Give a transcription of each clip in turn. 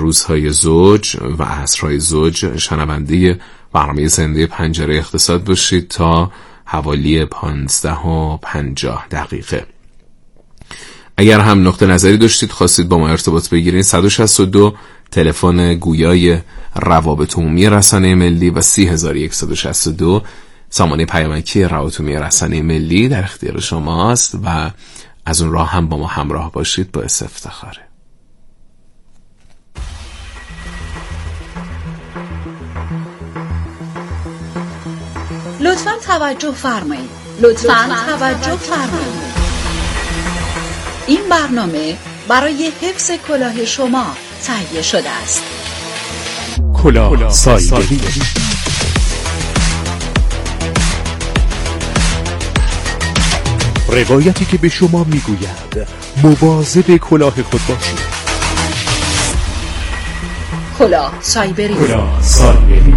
روزهای زوج و عصرهای زوج شنونده برنامه زنده پنجره اقتصاد باشید تا حوالی 15:50. اگر هم نقطه نظری داشتید خواستید با ما ارتباط بگیرید 162 تلفن گویای روابط عمومی رسانه ملی و 30162 سامانه پیامکی روابط عمومی رسانه ملی در اختیار شماست و از اون راه هم با ما همراه باشید باعث افتخاره. لطفاً توجه فرمایید. لطفاً توجه فرمایید. این برنامه برای حفظ کلاه شما تهیه شده است. کلاه سایبری. روایتی که به شما میگوید مواظب کلاه خود باشید. کلاه سایبری. کلاه سایبری.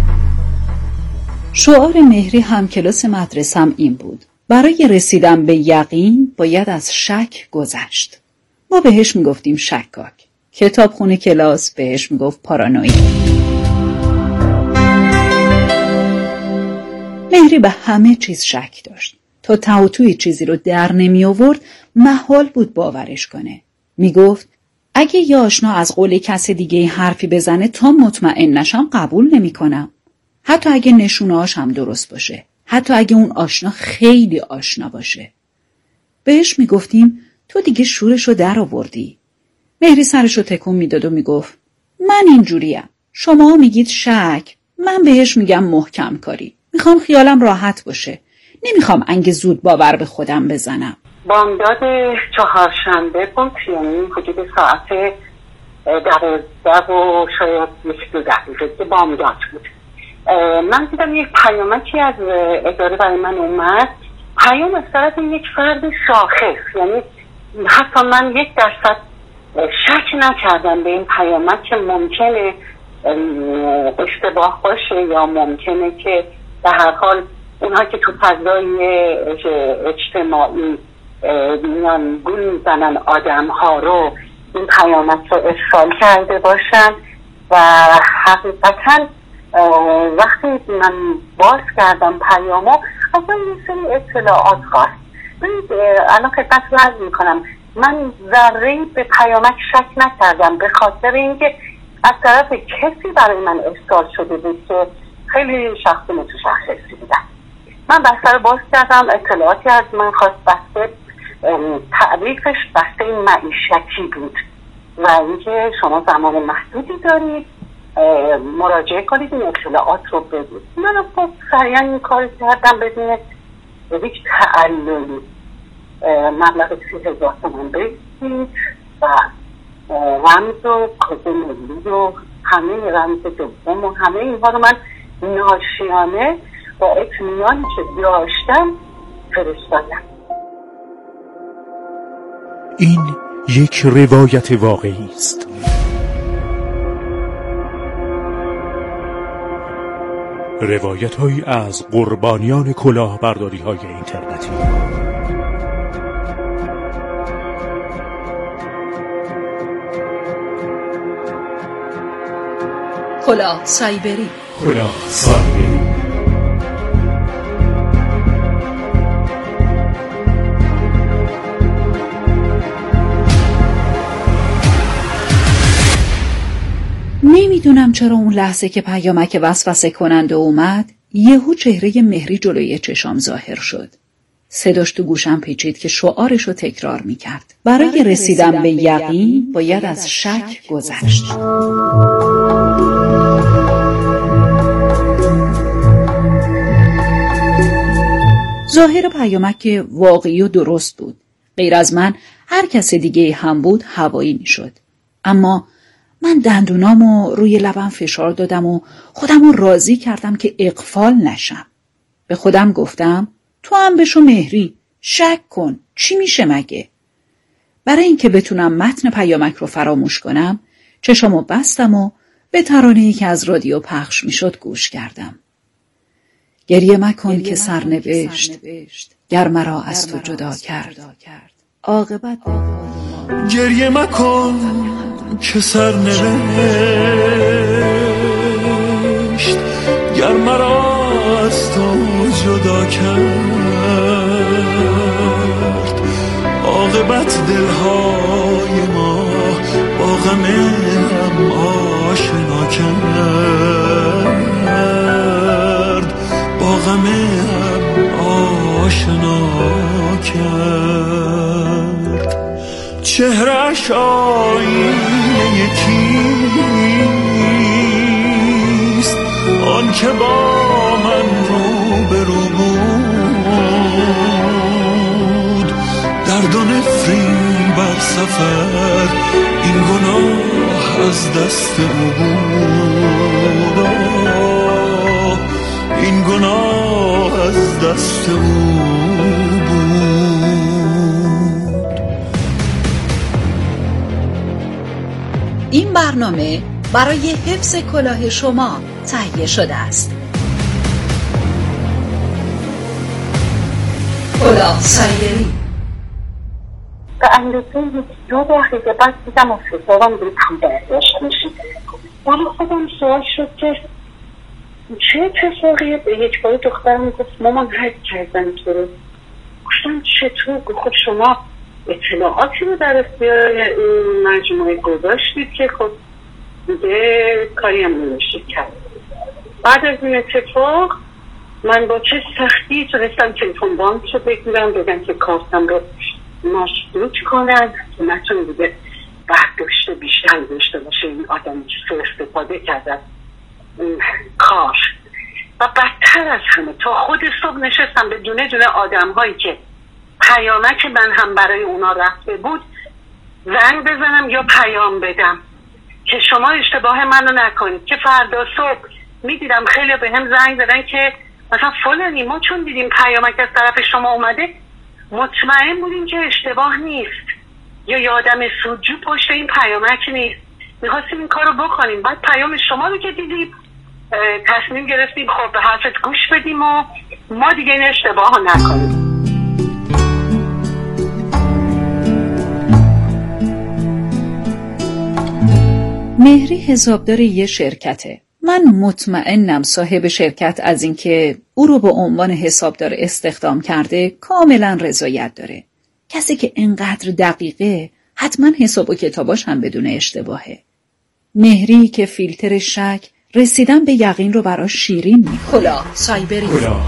شعار مهری همکلاس مدرسم این بود: برای رسیدن به یقین باید از شک گذشت. ما بهش میگفتیم شکاک. کتابخونه کلاس بهش میگفت پارانوید. مهری به همه چیز شک داشت. تا ته و توی چیزی رو در نمی آورد محال بود باورش کنه. میگفت اگه یه آشنا از قول کس دیگه حرفی بزنه تا مطمئن نشم قبول نمی کنم. حتی اگه نشونه‌هاش هم درست باشه. حتی اگه اون آشنا خیلی آشنا باشه. بهش میگفتیم تو دیگه شورشو در آوردی. مهری سرشو تکون میداد و میگفت من اینجوریم. شما میگید شک، من بهش میگم محکم کاری. میخوام خیالم راحت باشه. نمیخوام انگ زود باور به خودم بزنم. بامداد چهارشنبه بود، یعنی حدود ساعت 12 و شاید 1-2 دقیقه بامداد بود. من دیدم یک پیامکی از اداره برای من اومد. پیام از طرف یک فرد شاخص، یعنی حتی من 1% شک نکردم به این پیامک که ممکنه اشتباه باشه یا ممکنه که به هر حال اونها که تو فضای اجتماعی میان گول میزنن آدم ها رو این پیامک رو ارسال کرده باشن. و حقیقتا وقتی من باز کردم پیامو از من یه سری اطلاعات خواست. الان خدمت رو عرض میکنم من ذره‌ای به پیامک شک نکردم به خاطر اینکه از طرف کسی برای من ارسال شده بود که خیلی شخصی متشخصی بودن. من بسته رو باز کردم، اطلاعاتی از من خواست. بسته تعریفش بسته معیشتی بود و اینکه شما زمان محدودی دارید مراجعه کنید این اطلاعات رو بدید. من خب سریعا این کار کردم بدون یک تعللی. مبلغ 30,000 تومان بگید و رمز و کد ملی و همه رمز دوم و همه اینها رو من ناشیانه با اطمینانی که داشتم فرستادم. این یک روایت واقعی است. روایت‌هایی از قربانیان کلاهبرداری‌های اینترنتی. کلاه سایبری. کلاه سایبری. نمیدونم چرا اون لحظه که پیامک وسوسه کننده اومد یهو چهره مهری جلوی چشام ظاهر شد. صداش تو گوشم پیچید که شعارشو تکرار میکرد: برای رسیدن به یقین باید از شک گذشت. ظاهر پیامک واقعی و درست بود. غیر از من هر کس دیگه هم بود هوایی میشد. اما من دندونامو روی لبم فشار دادم و خودمو راضی کردم که اغفال نشم. به خودم گفتم تو هم بشو مهری، شک کن، چی میشه مگه؟ برای اینکه بتونم متن پیامک رو فراموش کنم چشامو بستم و به ترانه‌ای که از رادیو پخش میشد گوش کردم. گریه مکن که سرنوشت گر مرا از تو جدا کرد، عاقبت گریه مکن که سر نوشت گر مرا از تو جدا کرد، عاقبت دلهای ما با غم هم آشنا کرد، با غم هم آشنا کرد. چهرش آینه یکیست، آن که با من روبرو بود، درد و نفرین بر سفر این گناه از دست او بود، این گناه از دست او بود. این برنامه برای حفظ کلاه شما تهیه شده است. کلاه سایبری. به اندازه 2 دقیقه بعد دیدم افتادم روی پول برداشت میشه. ولی خودم سوال شد که چه اتفاقیه؟ به یک بار دخترم گفت مامان حد کردن تو رو. گفتم چطور؟ گفت شما اطلاعاتی رو در اختیار این مجموعه گذاشتید که خب دیگه کاری هم نمیشه کرد. بعد از این اتفاق من با چه سختی تونستم تلفن بانک رو بگیرم، بگم که کارتم رو مشروط کنن که نتون دیگه برداشت بیشتر داشته باشه این آدمی که سوء استفاده کرده این کار. و بدتر از همه تا خود صبح نشستم به دونه دونه آدم هایی که پیامک من هم برای اونا رفته بود زنگ بزنم یا پیام بدم که شما اشتباه منو نکنید، که فردا صبح میدیدم خیلی به هم زنگ زدن که مثلا فلانی ما چون دیدیم پیامک از طرف شما اومده مطمئن بودیم که اشتباه نیست یا یه آدم سودجو پشت این پیامک نیست، میخواستیم این کار رو بکنیم. بعد پیام شما رو که دیدیم تصمیم گرفتیم خب به حرفت گوش بدیم و ما دیگه این اشتباه رو نکنیم. مهری حسابدار یه شرکته. من مطمئنم صاحب شرکت از اینکه او رو به عنوان حسابدار استخدام کرده کاملا رضایت داره. کسی که انقدر دقیقه حتما حساب و کتاباش هم بدون اشتباهه. مهری که فیلتر شک رسیدن به یقین رو براش شیرین می‌کنه. کلاه سایبری.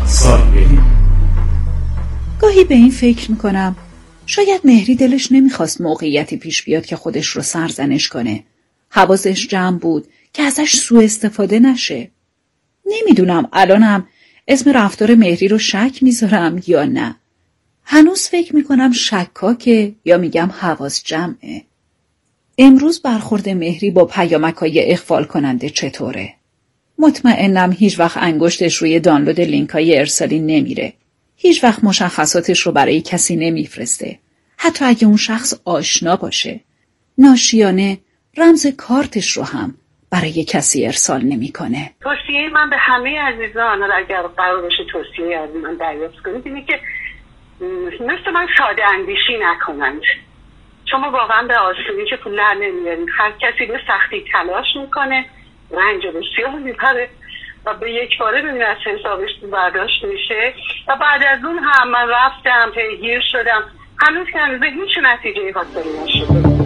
گاهی به این فکر میکنم شاید مهری دلش نمیخواست موقعیتی پیش بیاد که خودش رو سرزنش کنه. حواسش جمع بود که ازش سوء استفاده نشه. نمیدونم الانم اسم رفتار مهری رو شک میذارم یا نه. هنوز فکر میکنم شکاکه یا میگم حواس جمعه. امروز برخورد مهری با پیامک‌های اغفال کننده چطوره؟ مطمئنم هیچ وقت انگشتش روی دانلود لینک‌های ارسالی نمیره. هیچ وقت مشخصاتش رو برای کسی نمیفرسته. حتی اگه اون شخص آشنا باشه. ناشیانه رمز کارتش رو هم برای کسی ارسال نمیکنه. توصیه من به همه عزیزان اگر قرار باشه توصیه از من دریافت کنید اینه که مثل من ساده اندیشی نکنند. شما واقعا به آسونی که پول در نمیارید. هر کسی به سختی تلاش میکنه، رنج بسیار میبره و به یک باره ببینید از حسابش برداشت میشه و بعد از اون هم من رفتم پیگیر شدم هنوز که هنوز هیچ نتیجه حاصل نشده.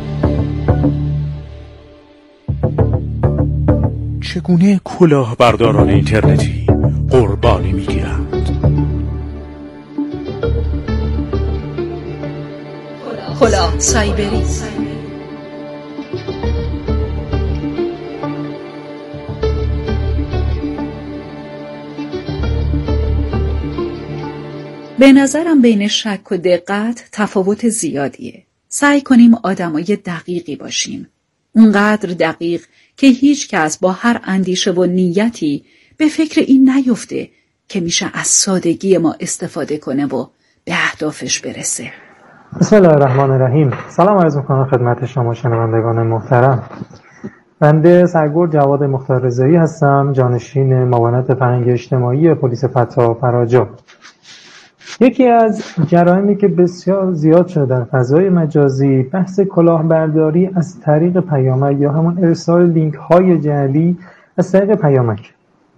چگونه کلاهبرداران اینترنتی قربانی میگیرند؟ کلاه سایبری. به نظرم بین شک و دقت تفاوت زیادیه. سعی کنیم آدمای دقیقی باشیم. اونقدر دقیق که هیچ کس با هر اندیشه و نیتی به فکر این نیفته که میشه از سادگی ما استفاده کنه و به اهدافش برسه. بسم الله الرحمن الرحیم. سلام عرض می‌کنم خدمت شما شنوندگان محترم. بنده سرگرد جواد مختاررضایی هستم، جانشین معاونت فرهنگ اجتماعی پلیس فتح فراجا. یکی از جرایمی که بسیار زیاد شده در فضای مجازی بحث کلاهبرداری از طریق پیامک یا همون ارسال لینک های جعلی از طریق پیامک.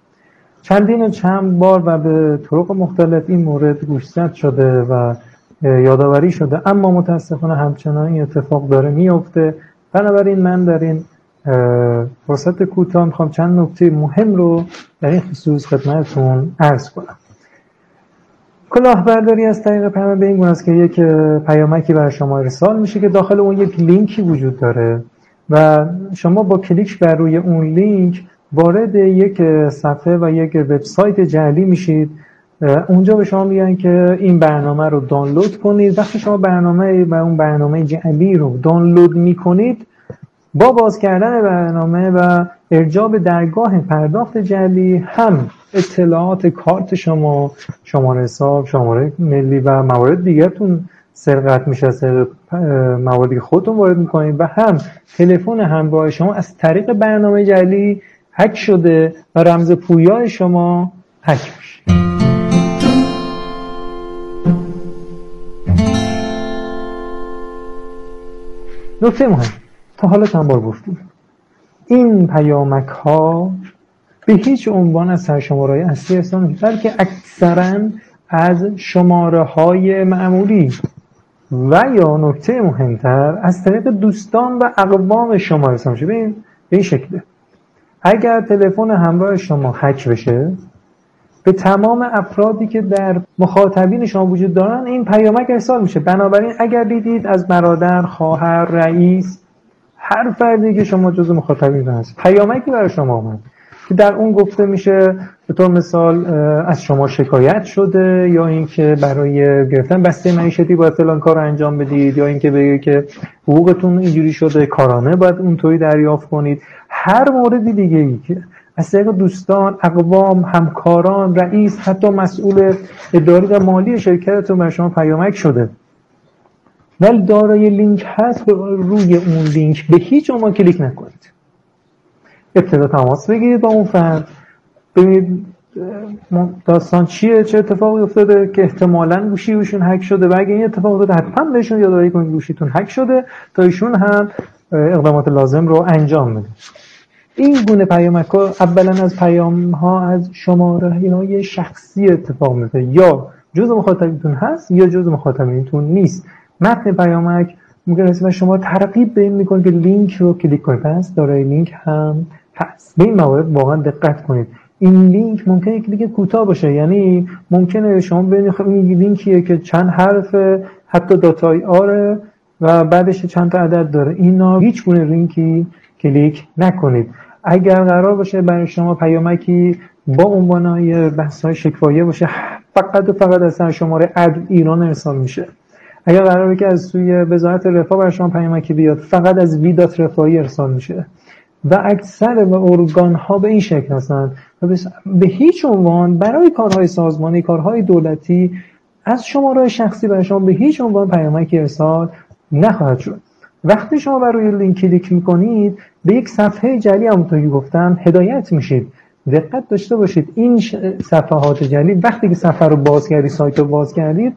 چند بار و به طرق مختلف این مورد گوشزد شده و یادآوری شده، اما متاسفانه همچنان این اتفاق داره میفته. بنابراین من در این فرصت کوتاه میخوام چند نکته مهم رو در این خصوص خدمتتون عرض کنم. کلاهبرداری از طریق پیامک به این گونه است که یک پیامکی برای شما ارسال میشه که داخل اون یک لینکی وجود داره و شما با کلیک بر روی اون لینک وارد یک صفحه و یک وبسایت جعلی میشید. اونجا به شما میگن که این برنامه رو دانلود کنید. وقتی شما برنامه جعلی رو دانلود میکنید، با باز کردن برنامه و ارجاع به درگاه پرداخت جعلی هم اطلاعات کارت شما، شماره حساب، شماره ملی و موارد دیگرتون سرقت میشه، مواردی که خودتون وارد میکنید، و هم تلفن همراه شما از طریق برنامه جعلی هک شده و رمز پویا شما هک میشه. نکته مهم، تا حالا چند بار گفتیم، این پیامک ها به هیچ عنوان از سرشماره‌های اصلی ارسال نمی‌شن، بلکه اکثرا از شماره های معمولی و یا نکته مهمتر از طریق دوستان و اقوام شما ارسال میشه. به این شکله: اگر تلفن همراه شما هک بشه، به تمام افرادی که در مخاطبین شما وجود دارن این پیامک ارسال میشه. بنابراین اگر دیدید از برادر، خواهر، رئیس، هر فردی که شما جزو مخاطبین هست پیامکی برای شما اومد که در اون گفته میشه به طور مثال از شما شکایت شده، یا اینکه برای گرفتن بسته معیشتی باید فلان کار رو انجام بدید، یا اینکه بگه که حقوقتون اینجوری شده کارانه باید اونطوری دریافت کنید، هر موردی دیگه ای که از طریق دوستان، اقوام، همکاران، رئیس، حتی مسئول اداری و مالی شرکتتون بر شما پیامک شده ولی دارای لینک هست، به روی اون لینک به هیچ عنوان کلیک نکنید. ابتدا تماس بگیرید با اون فرد، ببینید داستان چیه، چه اتفاقی افتاده که احتمالاً گوشیشون هک شده، و اگه این اتفاق افتاده حتما بهشون یادآوری کنید گوشیتون هک شده تا ایشون هم اقدامات لازم رو انجام بده. این گونه پیامک ها اولا از پیام ها از شماره‌های شخصی اتفاق میفته، یا جزء مخاطبینتون هست یا جزء مخاطبینتون نیست. متن پیامک ممکنه شما ترغیب به این میکنه که لینک رو کلیک کنید، پس دارای لینک هم هست. به این موارد واقعا دقت کنید. این لینک ممکنه کلیک کوتاه باشه، یعنی ممکنه شما ببینید خب این لینکیه که چند حرف، حتی داتای آره و بعدش چند تا عدد داره. اینا هیچ گونه لینکی کلیک نکنید. اگر قرار باشه برای شما پیامکی با عنوانای بحث‌های شکوایه باشه، فقط از سرشماره ایران ارسال میشه. اگر قراره که از سوی وزارت رفاه برای شما پیامکی بیاد، فقط از ویدات رفاهی ارسال میشه. و اکثر ارگان ها به این شکل هستند و به هیچ عنوان برای کارهای سازمانی، کارهای دولتی از شماره شخصی برای شما به هیچ عنوان پیامکی ارسال نخواهد شد. وقتی شما بر روی لینک کلیک میکنید به یک صفحه جعلی همونطور که گفتم هدایت میشید. دقت داشته باشید این صفحات جعلی وقتی که صفحه رو باز کردید، سایت رو باز کردید،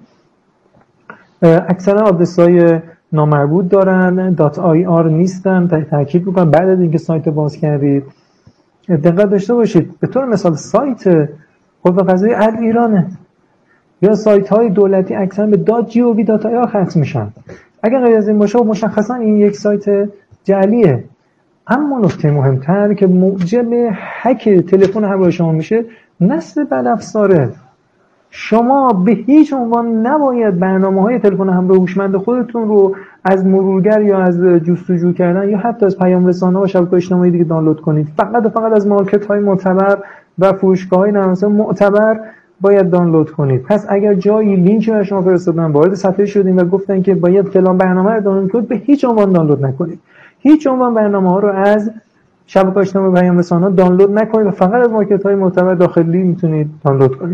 اکثرا آدرس‌های نامربوط دارن، .ir نیستن. تاکید میکنم بعد از اینکه سایت رو باز کردید دقت داشته باشید. به طور مثال سایت قوه قضاییه ایرانه یا سایت های دولتی اکثرا به .gov.ir ختم میشن. اگر غیر از این باشه مشخصا این یک سایت جعلیه. اما نکته مهمتر که موجب هک تلفن همراه شما میشه، نصب بدافزاره. شما به هیچ عنوان نباید برنامه‌های تلفن همراه هوشمند خودتون رو از مرورگر یا از جستجو کردن یا حتی از پیام رسانه‌ها و شبکه‌های اجتماعی دیگه دانلود کنید. فقط از مارکت‌های معتبر و فروشگاه‌های نرم افزار معتبر باید دانلود کنید. پس اگر جایی لینکی برای شما فرستادن، وارد صفحه شدین و گفتن که باید فلان برنامه رو دانلود کنید، به هیچ عنوان دانلود نکنید. هیچ عنوان برنامه‌ها رو از شبکه‌های اجتماعی و پیام رسانه‌ها دانلود نکنید و فقط از مارکت‌های معتبر داخلی میتونید دانلود کنید.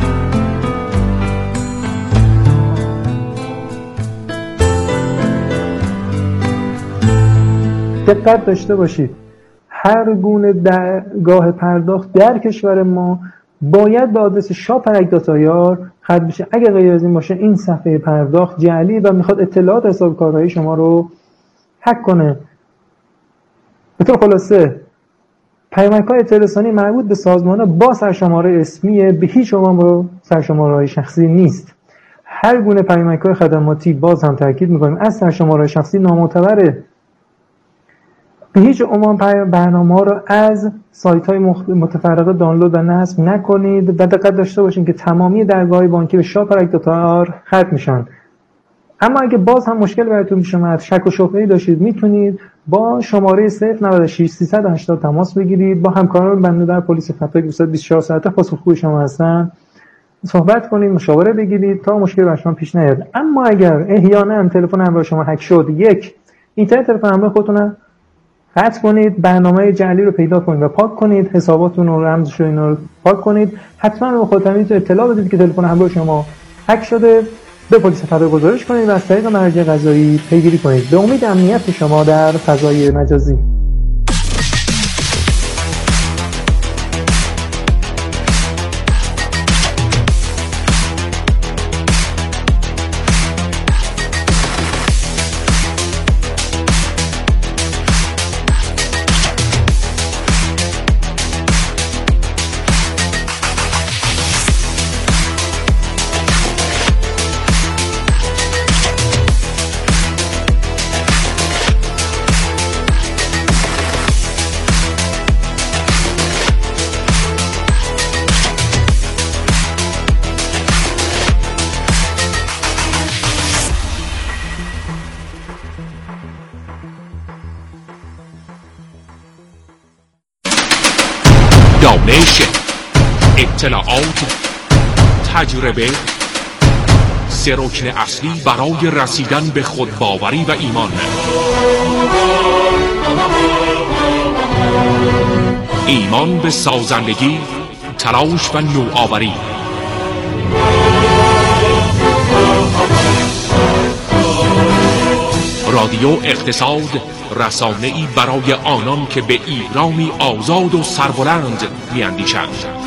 دقت داشته باشید هر گونه درگاه پرداخت در کشور ما باید به آدرس شاپرک.ir خط بشه. اگر غیر از این باشه این صفحه پرداخت جعلی و میخواد اطلاعات حساب کارهای شما رو هک کنه. به طور خلاصه پیامک‌های اطلاع رسانی مربوط به سازمان‌ها با سرشماره اسمیه، به هیچ عنوان با سرشماره‌های شخصی نیست. هر گونه پیامک‌های خدماتی باز هم تاکید می‌کنیم از سرشماره شخصی نامعتبره. به هیچ عنوان برنامه‌ها رو از سایت‌های متفرقه دانلود و نصب نکنید و دقت داشته باشید که تمامی درگاه‌های بانکی به shaparek.ir ختم میشن. اما اگه باز هم مشکل براتون پیش اومد، شک و شبهه‌ای داشتید، میتونید با شماره 096 380 تماس بگیرید. با همکاران بنده در پلیس فتاک 24 ساعته پاسخگوی شما هستن. صحبت کنید، مشاوره بگیرید تا مشکل بر شما پیش نیاد. اما اگر احیانا تلفن همراه شما هک شد، یک اینترنت تلفن همراه خودتون قطع کنید، برنامه جعلی رو پیدا کنید و پاک کنید، حساباتون رو رمزش رو پاک کنید. حتما به مخاطبینتون اطلاع بدید که تلفن همراه شما هک شده، به پلیس فتاک گزارش کنید و از طریق مرجع قضایی پیگیری کنید. به امید امنیت شما در فضای مجازی. دانش، اطلاعات، تجربه، سه رکن اصلی برای رسیدن به خودباوری و ایمان. ایمان به سازندگی، تلاش و نوآوری. رادیو اقتصاد، رسانه‌ای برای آنان که به ایرانی آزاد و سربلند می‌اندیشند.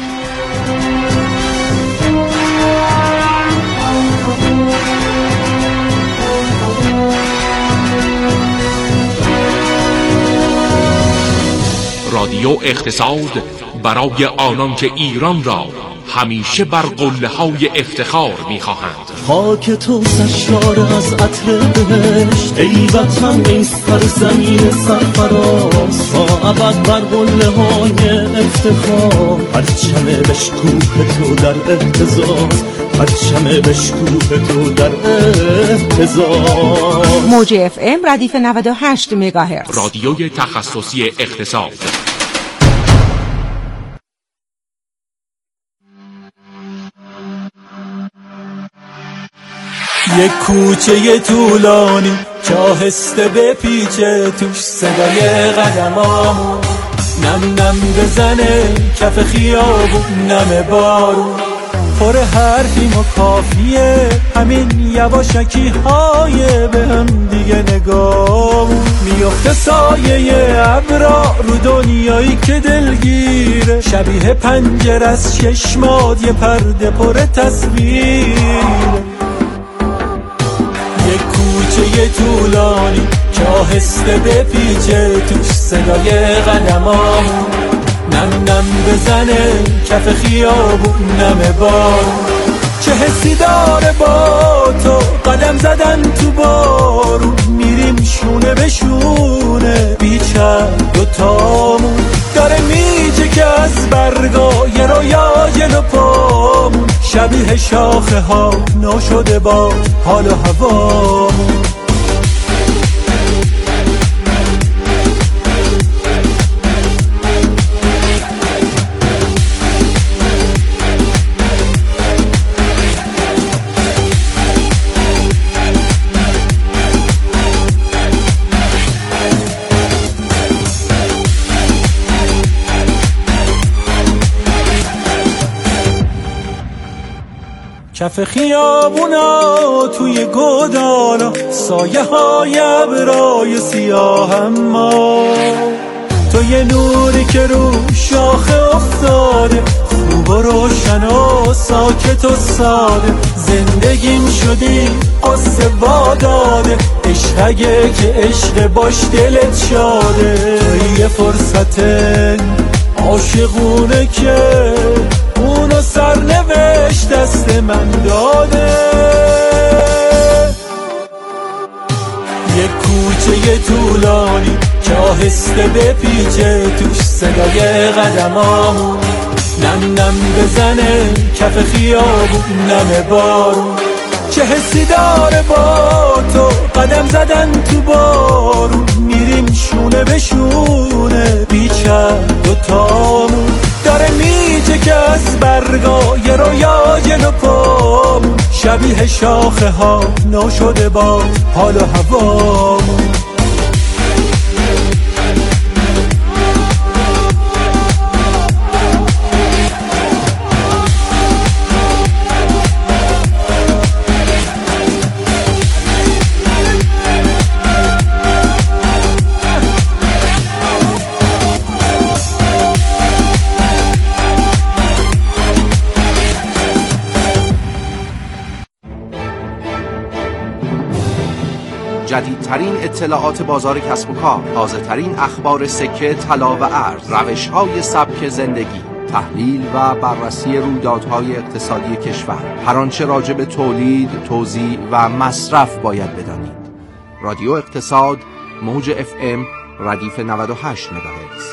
رادیو اقتصاد برای آنان که ایران را همیشه بر قله‌های افتخار می‌خواهند. خاک تو سرشار از عطر بهشت، ای وطن ای سرزمین سرفراز، تا ابد بر قله‌های افتخار، پرچم بشکوه تو در اهتزاز، پرچم بشکوه تو در اهتزاز. موج اف ام ردیف 98 مگاهرتز، رادیوی تخصصی اقتصاد. یک کوچه طولانی که آهسته بپیچه توش صدای قدمامون، نم نم بزنه کف خیابون، نم بارون پر حرفیم و کافیه، همین یواشکی های به هم دیگه نگامون، میفته سایه ابرا رو دنیایی که دلگیره، شبیه پنجره از چشمات یه پرده پر تصویره. یک کوچه طولانی که آهسته بپیچه توش صدای قدمامون، نم نم بزنه کف خیابون، نم بارون چه حسی داره با تو قدم زدن تو بارون، میریم شونه به شونه بیچند دوتامون، داره میجه که از برگای رویا جلو پامون، شبیه شاخه ها ناشده با حال و هوامون. کف خیابونا توی گودالا، سایه های ابرای سیاه، اما تو یه نوری که رو شاخه افتاده، خوب و روشن و ساکت و ساده، زندگیم شدی قصه واداده، عشق اگه که عشق باش دلت شاده. یه فرصت عاشقونه که اونو سرنوشت دست من داده. یه کوچه طولانی که آهسته بپیچه توش صدای قدمامون، نم نم بزنه کف خیابون نم بارون. چه حسی داره با تو قدم زدن تو بارون، میریم شونه به شونه بیچه دوتامون. داره میجه که از برگای رویا جلو پامون، شبیه شاخه ها ناشده با حال و هوامون. جدیدترین اطلاعات بازار کسب و کار، تازه‌ترین اخبار سکه، طلا و ارز، روش‌های سبک زندگی، تحلیل و بررسی رویدادهای اقتصادی کشور، هر آنچه راجع به تولید، توزیع و مصرف باید بدانید. رادیو اقتصاد، موج FM، ردیف 98 مگاهرتز.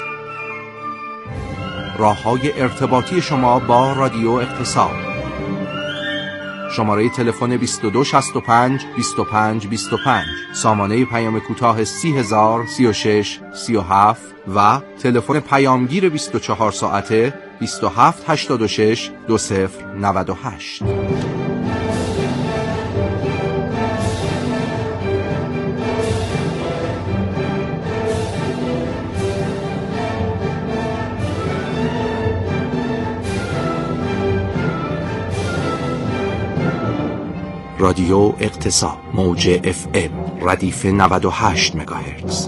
راه‌های ارتباطی شما با رادیو اقتصاد: شماره تلفن 2265 25 25، سامانه پیام کوتاه 30000 36 37 و تلفن پیامگیر 24 ساعته 2786 2098. رادیو اقتصاد، موج FM، ردیف 98 مگاهرتز.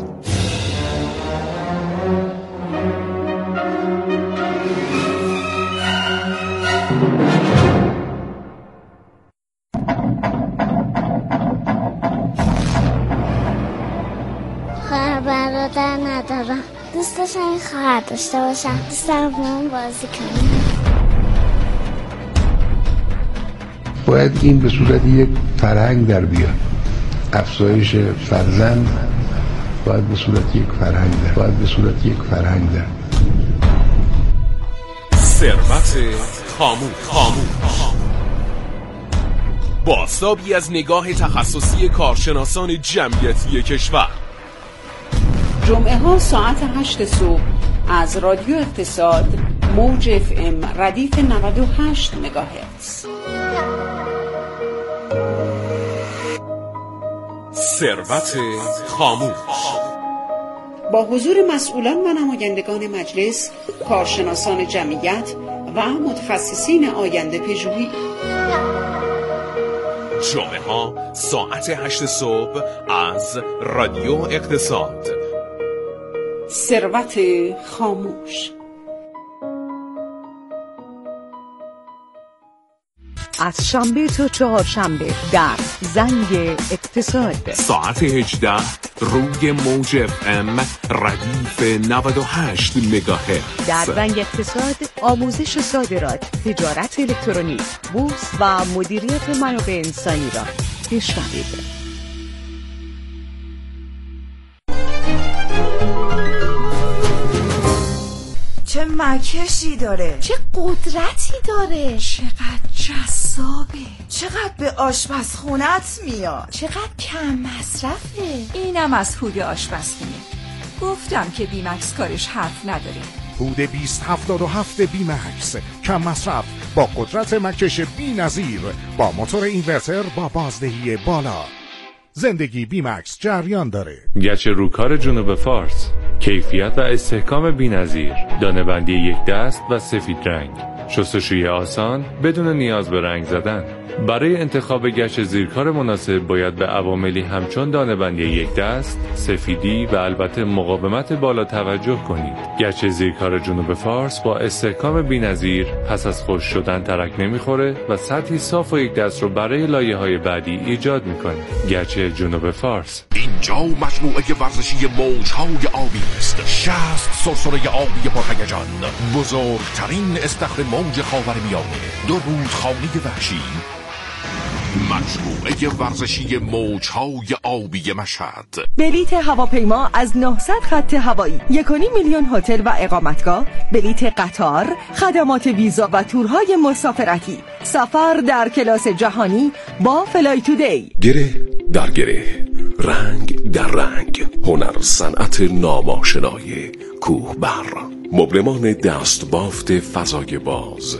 خواهر برادر ندارم، دوست داشتم این خواهر داشته باشم، دوست دارم با اون بازی کنم. باید این به صورت یک فرهنگ در بیاد. افزایش فرزند باید به صورت یک فرهنگ در ثروت خاموش. بازتابی از نگاه تخصصی کارشناسان جمعیتی کشور. جمعه ها ساعت 8 صبح از رادیو اقتصاد، موج FM، ردیف 98 مگاهرتز. ثروت خاموش با حضور مسئولان و نمایندگان مجلس، کارشناسان جمعیت و متخصصین آینده پژوهی. جمعه ها ساعت 8 صبح از رادیو اقتصاد. ثروت خاموش. از شنبه تا چهارشنبه در زنگ اقتصاد ساعت 18 روی موج FM ردیف 98 مگاهرتز. در زنگ اقتصاد آموزش صادرات، تجارت الکترونیک، بورس و مدیریت منابع انسانی را بشنوید. چه مکشی داره، چه قدرتی داره، چقدر جذابه، چقدر به آشپزخونت میاد، چقدر کم مصرفه. اینم از هود آشپزخونه. گفتم که بیمکس کارش حرف نداره. هود 2077 بیمکس، کم مصرف با قدرت مکش بی‌نظیر، با موتور اینورتر با بازدهی بالا. زندگی بیمکس جریان داره. گچ روکار جنوب فارس، کیفیت و استحکام بی‌نظیر، دانه‌بندی یک دست و سفید رنگ، شستشوی آسان بدون نیاز به رنگ زدن. برای انتخاب گچ زیرکار مناسب باید به عواملی همچون دانه‌بندی یک دست، سفیدی و البته مقاومت بالا توجه کنید. گچ زیرکار جنوب فارس با استحکام بی‌نظیر پس از خشک شدن ترک نمیخوره و سطحی صاف و یک دست رو برای لایه‌های بعدی ایجاد میکنه. گچ جنوب فارس. اینجا مجموعه ورزشی موج‌های آبی است. 60 سرسره آبی پرهیجان، بزرگترین استخر موج خاورمیانه، 2 رودخانه وحشی. مجموعه ورزشی موج‌های آبی مشهد. بلیت هواپیما از 900 خط هوایی، 1.5 میلیون هتل و اقامتگاه، بلیت قطار، خدمات ویزا و تورهای مسافرتی، سفر در کلاس جهانی با فلای تودی. گره در گره، رنگ در رنگ، هنر صنعت ناماشنای کوهبر، مبلمان دست بافت فضای باز.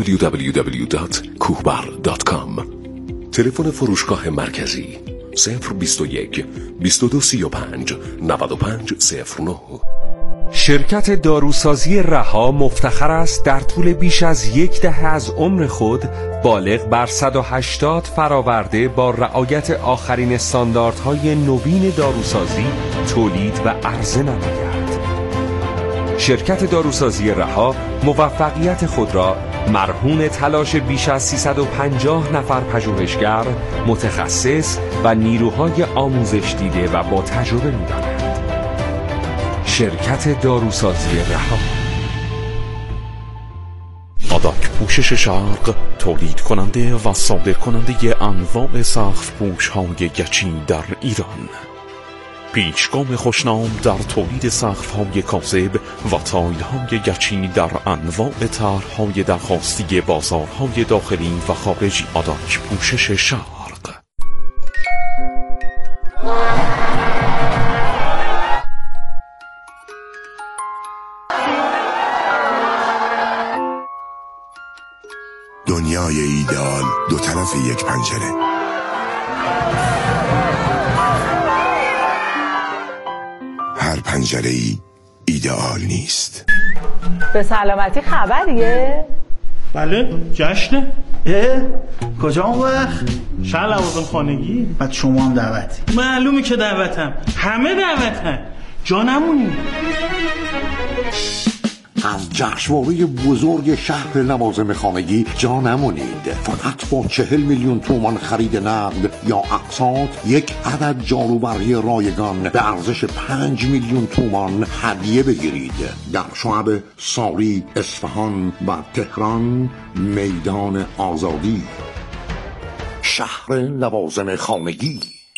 www.kuhbar.com. تلفن فروشگاه مرکزی 021 2235 9509. شرکت داروسازی رها مفتخر است در طول بیش از 10 دهه از عمر خود بالغ بر 180 فراورده با رعایت آخرین استانداردهای نوین داروسازی تولید و عرضه نماید. شرکت داروسازی رها موفقیت خود را مرهون تلاش بیش از 350 نفر پژوهشگر، متخصص و نیروهای آموزش دیده و با تجربه می‌داند. شرکت داروسازی رها. آداک پوشش شرق تولید کننده و صادر کننده انواع سقف پوش‌های گچی در ایران. پیشگام خوشنام در تولید سقف‌های کاذب و تایل‌های گچی در انواع طرح‌های درخواستی بازارهای داخلی و خارجی. آداک پوشش شرق. دنیای ایدئال دو طرف یک پنجره. هر پنجره‌ای ایدئال نیست. به سلامتی خبریه؟ بله، جشنه. کجا اون وقت؟ شهر لوازم خانگی. بعد شما هم دعوتی؟ معلومه که دعوتم، همه دعوتن، جا نمونی. از جشنواره بزرگ شهر لوازم خانگی جا نمونید. فقط با 40 میلیون تومان خرید نقد یا اقساط یک عدد جاروبرقی رایگان به ارزش 5 میلیون تومان هدیه بگیرید. در شعب ساری، اصفهان و تهران، میدان آزادی. شهر لوازم خانگی.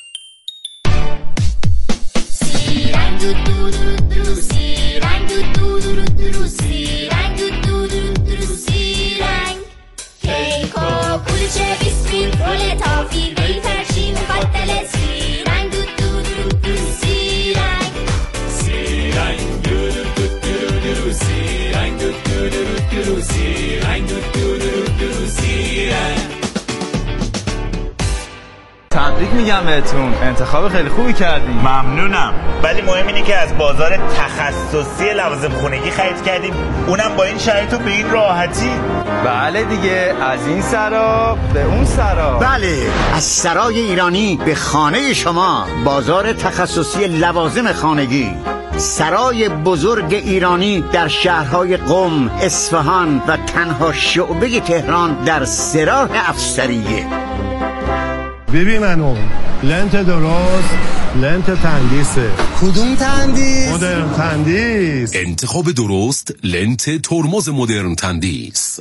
تبریک میگم بهتون، انتخاب خیلی خوبی کردیم. ممنونم، ولی مهم اینه که از بازار تخصصی لوازم خونگی خرید کردیم، اونم با این شرایط و به این راحتی. بله دیگه، از این سرا به اون سرا. بله، از سرای ایرانی به خانه شما. بازار تخصصی لوازم خانگی، سرای بزرگ ایرانی در شهرهای قم، اصفهان و تنها شعبه تهران در سراح افسریه. ببین منو لنت درست، لنت تندیسه. کدوم تندیس؟ مدرن تندیس. انتخاب درست، لنت ترمز مدرن تندیس.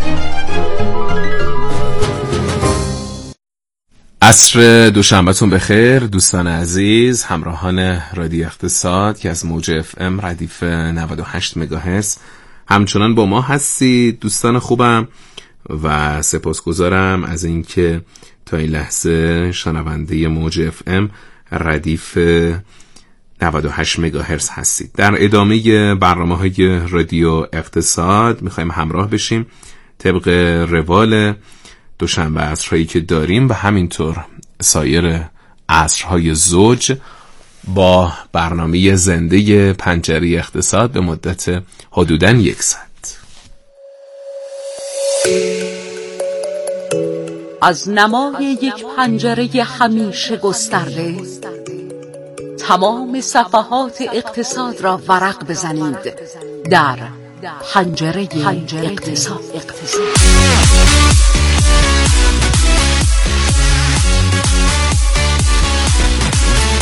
عصر دوشنبهتون بخیر دوستان عزیز، همراهان رادیو اقتصاد که از موج اف ام ردیف 98 مگاهرتز همچنان با ما هستید. دوستان خوبم و سپاسگزارم از اینکه تا این لحظه شنونده موج اف ام ردیف 98 مگاهرتز هستید. در ادامه برنامه‌های رادیو اقتصاد می‌خوایم همراه بشیم طبق روال دوشنبه عصرهایی که داریم و همینطور سایر عصرهای زوج با برنامه زنده پنجره اقتصاد به مدت حدوداً 1 ساعت. از نمای یک پنجره همیشه گسترده تمام صفحات اقتصاد را ورق بزنید در پنجره اقتصاد.